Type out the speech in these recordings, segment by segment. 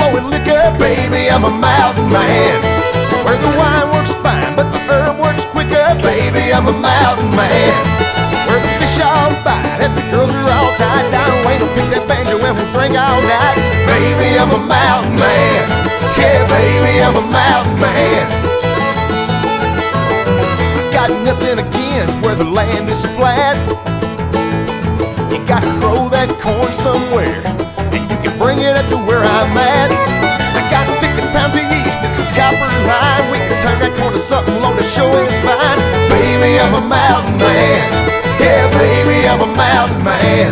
flowing liquor, baby, I'm a mountain man. Where the wine works fine, but the herb works quicker, baby, I'm a mountain man. Where the fish all bite and the girls are all tied down, ain't no pick that banjo and we'll drink all night, baby, I'm a mountain man. Yeah, baby, I'm a mountain man. I got nothing against where the land is flat. You gotta grow that corn somewhere, and you can bring it up to where I'm at. I got 50 pounds of yeast and some copper lime. We can turn that corn to something low that sure is fine. Baby, I'm a mountain man. Yeah, baby, I'm a mountain man.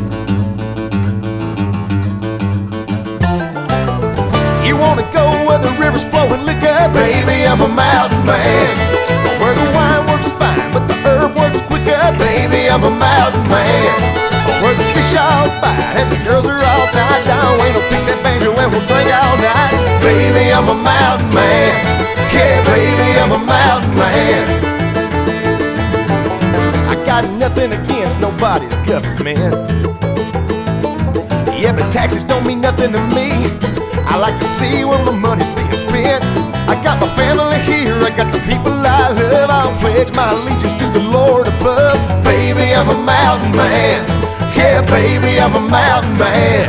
You wanna go where the river's flowing liquor, baby, I'm a mountain man. Where the wine works fine, but the herb works quicker, baby, I'm a mountain man. Where the fish all bite and the girls are all tied down, ain't no pick that banjo and we'll drink all night, baby, I'm a mountain man. Yeah, baby, I'm a mountain man. I got nothing against nobody's government. Yeah, but taxes don't mean nothing to me. I like to see where my money's being spent. I got my family here, I got the people I love. I'll pledge my allegiance to the Lord above. Baby, I'm a mountain man. Yeah, baby, I'm a mountain man.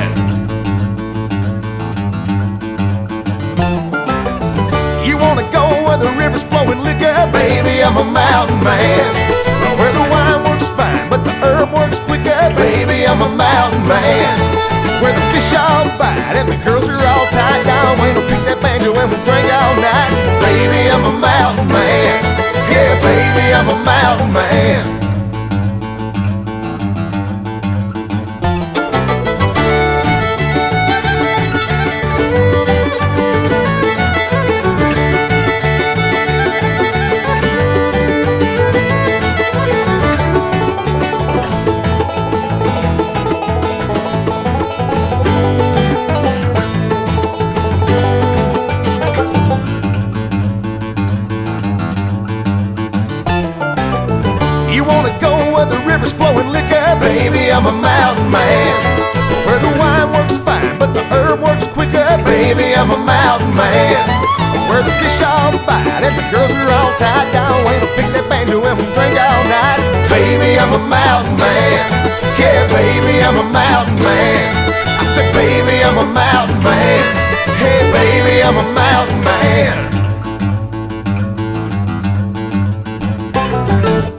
You wanna go where the river's flowing liquor, baby, I'm a mountain man. Where the wine works fine, but the herb works quicker, baby, I'm a mountain man. Where the fish all bite and the girls are all tied down, ain't no pick that banjo and we'll drink all night, baby, I'm a mountain man. Yeah, baby, I'm a mountain man. Flowing liquor, baby, I'm a mountain man. Where the wine works fine, but the herb works quicker, baby, I'm a mountain man. Where the fish all bite and the girls are all tied down, ain't no pick that banjo and we'll drink all night, baby, I'm a mountain man. Yeah, baby, I'm a mountain man. I said, baby, I'm a mountain man. Hey, baby, I'm a mountain man.